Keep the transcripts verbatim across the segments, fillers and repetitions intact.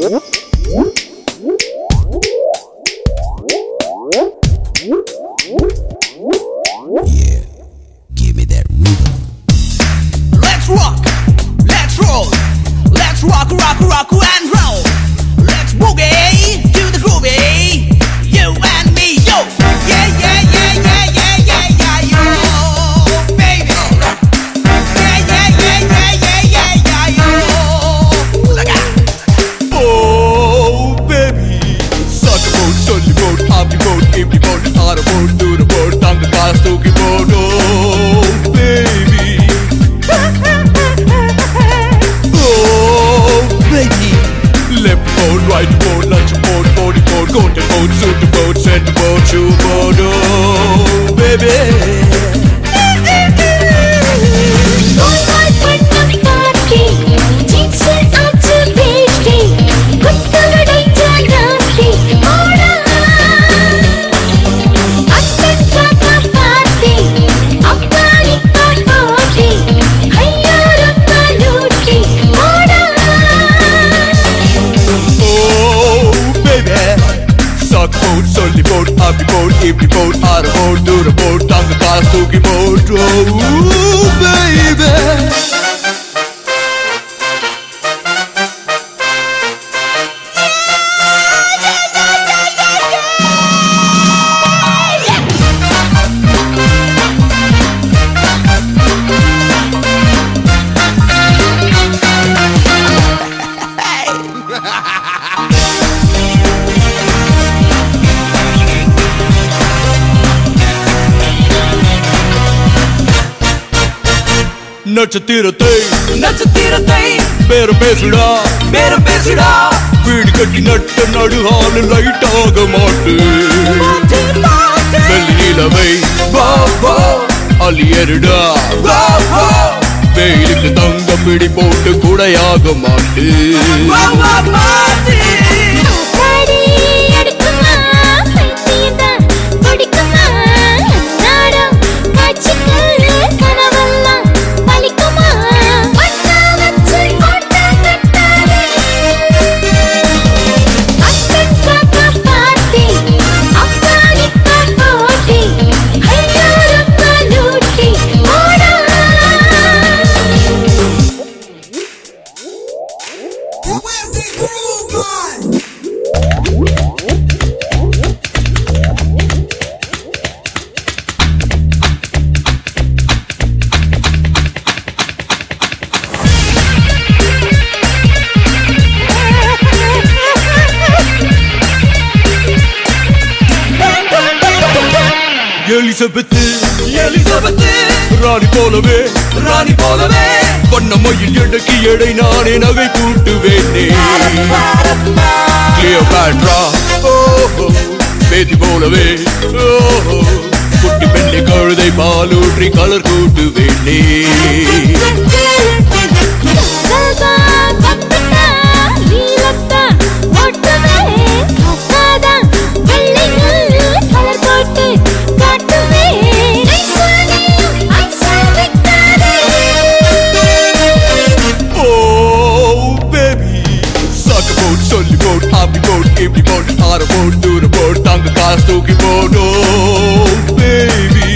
give me that rhythm. Let's rock, let's roll, let's rock, rock, rock and roll. Let's boogie to the groovy, you and me, yo. Yeah, yeah, yeah, yeah, yeah, yeah, yeah, yo, baby. Yeah, yeah, yeah, yeah, yeah, yeah, yeah, yo. Look out. Oh, baby. Sucker boat, solly boat, happy boat, every boat, auto boat, do the boat, tanga cars, toki boat. Oh, baby. Oh, baby. Left boat, right boat, lunch boat, body boat, go to boat, suit the boat, center boat, shoe boat. Oh, baby. Solly boat, happy boat, every boat, auto boat, do the boat, tanga cars, toki boat. Oh, baby. நட்சத்திரத்தை நட்சத்திரத்தை பேரம் பேசுடா பேரம் பேசுடா வீடு கட்டி நட்ட நடுகால லைட்டாக மாட்டு வெள்ளி நிலவை வா வா அலியருடா வா வா வெயிலுக்கு தங்க பிடி போட்டு குடையாக மாட்டு வா வா மாட்டி எலிசபெத் எலிசபெத் ராணி போலவே ராணி போலவே வண்ணமயில் எடக்கி எடை நானே நகை கூட்டுவேனே கிளியோபாட்ரா ஓஹோ பேதி போலவே ஓஹோ குட்டி பெண்ணை கழுதை பாலூற்றி கலர் கூட்டுவேனே Solly boat, happy boat, every boat, auto boat, do the boat, tanga cars, toki boat. Oh, baby.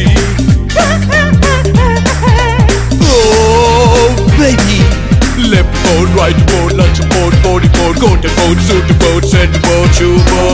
Oh, baby. Left boat, right boat, lunch boat, body boat, go to boat, suit the boat, center boat, shoe boat.